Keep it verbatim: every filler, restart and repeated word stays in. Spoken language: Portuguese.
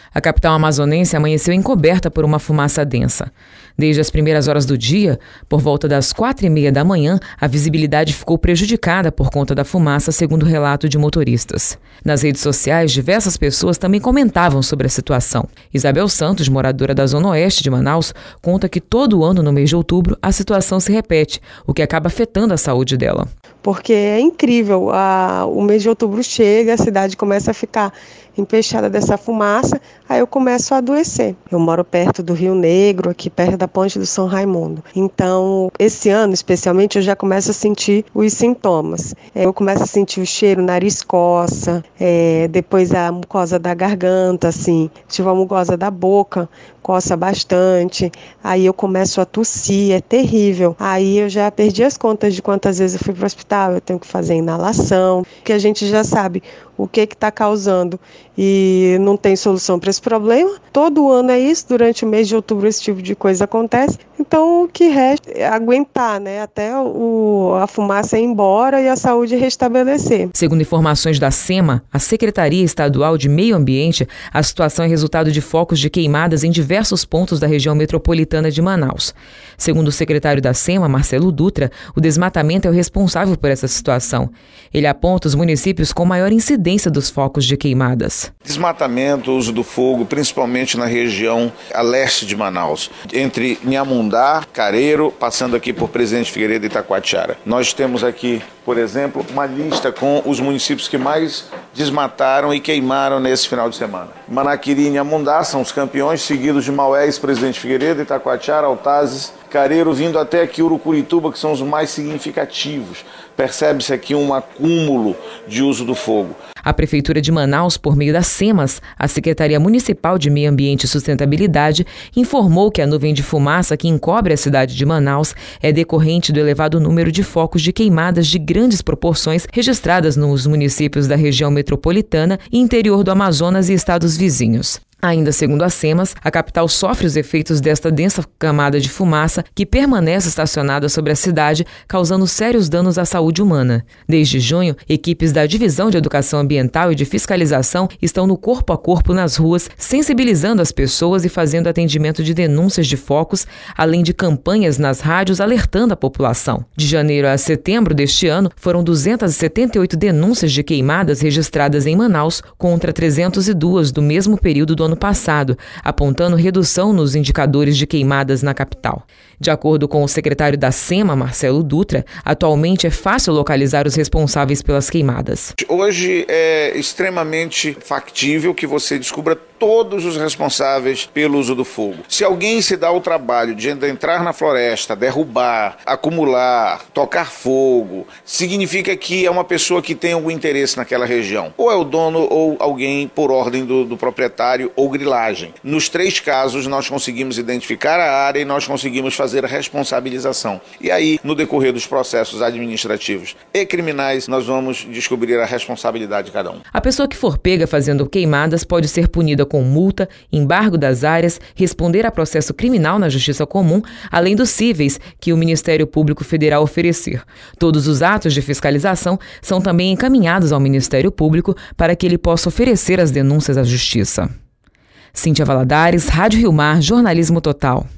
A capital amazonense amanheceu encoberta por uma fumaça densa. Desde as primeiras horas do dia, por volta das quatro e meia da manhã, a visibilidade ficou prejudicada por conta da fumaça, segundo o relato de motoristas. Nas redes sociais, diversas pessoas também comentavam sobre a situação. Isabel Santos, moradora da Zona Oeste de Manaus, conta que todo ano, no mês de outubro, a situação se repete, o que acaba afetando a saúde dela. Porque é incrível, a, o mês de outubro chega, a cidade começa a ficar empechada dessa fumaça, aí eu começo a adoecer. Eu moro perto do Rio Negro, aqui perto da Ponte do São Raimundo. Então, esse ano, especialmente, eu já começo a sentir os sintomas. Eu começo a sentir o cheiro, o nariz coça, é, depois a mucosa da garganta, assim, tive a mucosa da boca, coça bastante, aí eu começo a tossir, é terrível. Aí eu já perdi as contas de quantas vezes eu fui para o hospital, eu tenho que fazer inalação, que a gente já sabe o que está causando e não tem solução para esse problema. Todo ano é isso, durante o mês de outubro esse tipo de coisa acontece, então o que resta é aguentar, né, até o, a fumaça ir embora e a saúde restabelecer. Segundo informações da SEMA, a Secretaria Estadual de Meio Ambiente, a situação é resultado de focos de queimadas em diversos pontos da região metropolitana de Manaus. Segundo o secretário da SEMA, Marcelo Dutra, o desmatamento é o responsável por essa situação. Ele aponta os municípios com maior incidência dos focos de queimadas. Desmatamento, uso do fogo, principalmente na região a leste de Manaus, entre Inhamundá, Careiro, passando aqui por Presidente Figueiredo e Itacoatiara. Nós temos aqui, por exemplo, uma lista com os municípios que mais desmataram e queimaram nesse final de semana. Manaquiri e Inhamundá são os campeões, seguidos de Maués, Presidente Figueiredo, Itacoatiara, Altazes, Careiro, vindo até aqui Urucurituba, que são os mais significativos. Percebe-se aqui um acúmulo de uso do fogo. A Prefeitura de Manaus, por meio das SEMAS, a Secretaria Municipal de Meio Ambiente e Sustentabilidade, informou que a nuvem de fumaça que encobre a cidade de Manaus é decorrente do elevado número de focos de queimadas de grandes proporções registradas nos municípios da região metropolitana e interior do Amazonas e estados vizinhos. Ainda segundo a SEMAS, a capital sofre os efeitos desta densa camada de fumaça que permanece estacionada sobre a cidade, causando sérios danos à saúde humana. Desde junho, equipes da Divisão de Educação Ambiental e de Fiscalização estão no corpo a corpo nas ruas, sensibilizando as pessoas e fazendo atendimento de denúncias de focos, além de campanhas nas rádios alertando a população. De janeiro a setembro deste ano, foram duzentas e setenta e oito denúncias de queimadas registradas em Manaus, contra trezentas e duas do mesmo período do ano passado, apontando redução nos indicadores de queimadas na capital. De acordo com o secretário da SEMA, Marcelo Dutra, atualmente é fácil localizar os responsáveis pelas queimadas. Hoje é extremamente factível que você descubra todos os responsáveis pelo uso do fogo. Se alguém se dá o trabalho de entrar na floresta, derrubar, acumular, tocar fogo, significa que é uma pessoa que tem algum interesse naquela região. Ou é o dono ou alguém por ordem do, do proprietário ou grilagem. Nos três casos, nós conseguimos identificar a área e nós conseguimos fazer a responsabilização. E aí, no decorrer dos processos administrativos e criminais, nós vamos descobrir a responsabilidade de cada um. A pessoa que for pega fazendo queimadas pode ser punida com multa, embargo das áreas, responder a processo criminal na Justiça Comum, além dos cíveis que o Ministério Público Federal oferecer. Todos os atos de fiscalização são também encaminhados ao Ministério Público para que ele possa oferecer as denúncias à Justiça. Cíntia Valadares, Rádio Rio Mar, Jornalismo Total.